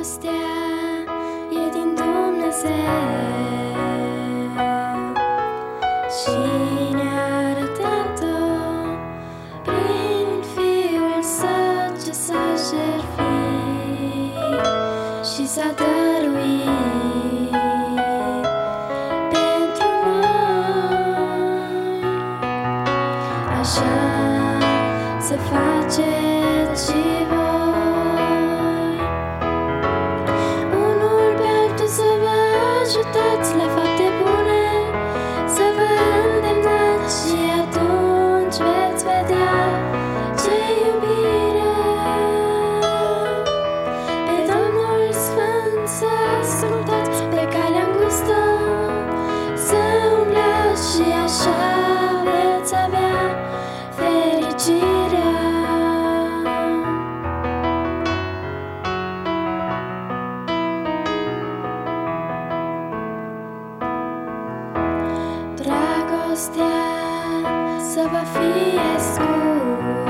Dragostea e din Dumnezeu și ne-a arătat-o prin Fiul Său ce s-a jertfit și s-a dăruit pentru noi. Așa să faceți și voi, unul pe altul să vă ajutați la fapte bune, să vă îndemnați și atunci veți vedea ce iubire. Pe Domnul Sfânt să ascultați, pe calea îngustă să umblați și așa veți avea fericirea. Dragostea să vă fie scut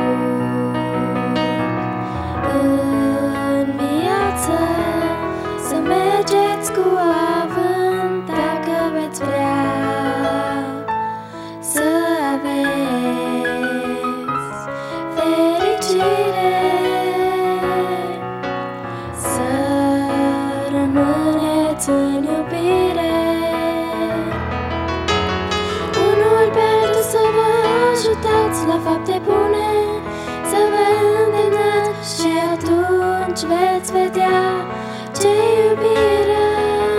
în viață, să mergeți cu avânt dacă veți vrea să aveți fericire, să rămâneți în iubire. Ajutați la fapte bune, să vă îndemnați și atunci veți vedea ce iubire.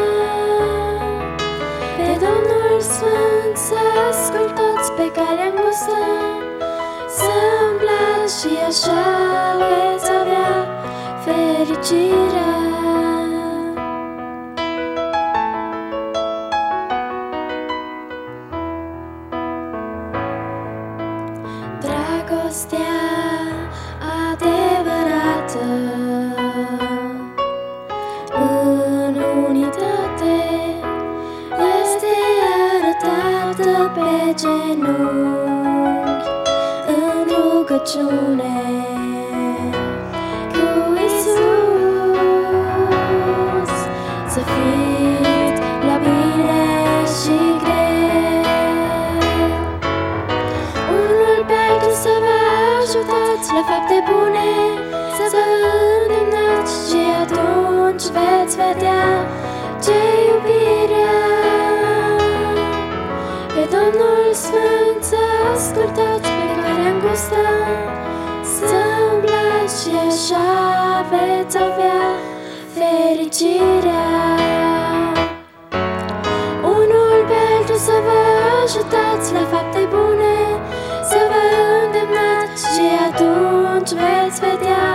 Pe Domnul Sfânt să ascultați, pe calea îngustă să umblați și așa veți avea fericirea. Dragostea adevărată în unitate este arătată pe genunchi în rugăciune cu Iisus, să fiți la bine și să vă ajutați la fapte bune, să vă îndemnați și atunci veți vedea ce iubire. Pe Domnul Sfânt să ascultați, pe calea îngustă să umblați și așa veți avea fericirea. Unul pe altul să vă ajutați la fapte bune, să vă îndemnați și atunci veți vedea